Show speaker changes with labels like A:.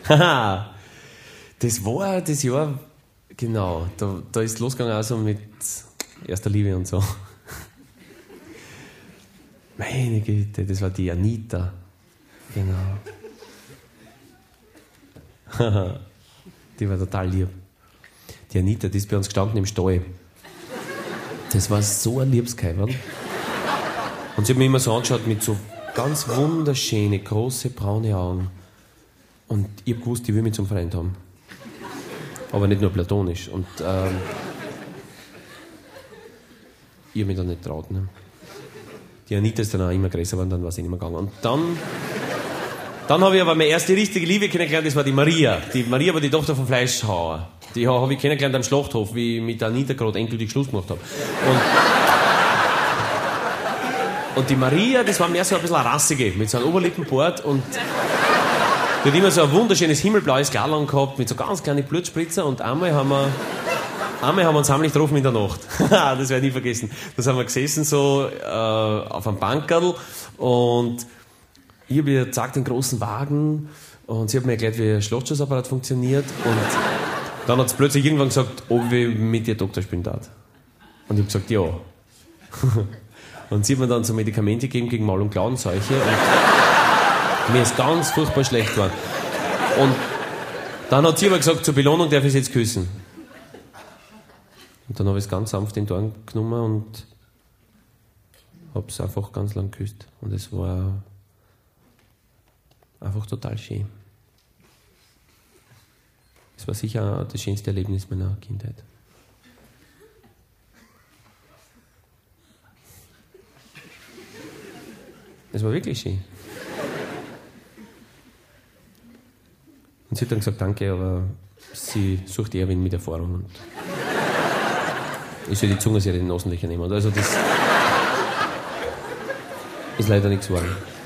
A: Haha, das war das Jahr, genau, da ist losgegangen also mit erster Liebe und so. Meine Güte, das war die Anita. Genau. Die war total lieb. Die Anita, die ist bei uns gestanden im Stall. Das war so ein Liebskerl. Und sie hat mich immer so angeschaut mit so ganz wunderschönen, große, braune Augen. Und ich hab gewusst, die will mich zum Freund haben. Aber nicht nur platonisch. Und ich hab mich dann nicht getraut. Ne? Die Anita ist dann auch immer größer geworden, dann war sie nicht mehr gegangen. Und dann habe ich aber meine erste richtige Liebe kennengelernt, das war die Maria. Die Maria war die Tochter vom Fleischhauer. Die habe ich kennengelernt am Schlachthof, wie ich mit der Anita gerade endgültig Schluss gemacht habe. Und die Maria, das war mehr so ein bisschen eine Rassige, mit so einem Oberlippenbart und die hat immer so ein wunderschönes himmelblaues Kleid gehabt, mit so ganz kleinen Blutspritzer und einmal haben wir uns heimlich getroffen in der Nacht. Das werde ich nie vergessen. Da sind wir gesessen so auf einem Bankerl und ich habe ihr gezeigt den großen Wagen und sie hat mir erklärt, wie ein Schlachtschussapparat funktioniert und dann hat sie plötzlich irgendwann gesagt, ob ich mit ihr Doktor spielen darf. Und ich habe gesagt, ja. Und sie hat mir dann so Medikamente gegeben gegen Maul- und Klauenseuche und mir ist ganz furchtbar schlecht geworden. Und dann hat sie aber gesagt, zur Belohnung darf ich sie jetzt küssen. Und dann habe ich es ganz sanft in den Arm genommen und habe es einfach ganz lang geküsst. Und es war einfach total schön. Es war sicher das schönste Erlebnis meiner Kindheit. Es war wirklich schön. Und sie hat dann gesagt, danke, aber sie sucht eher wen mit Erfahrung. Und ich soll die Zunge sehr in den Nasenlöcher nehmen. Also das ist leider nichts geworden.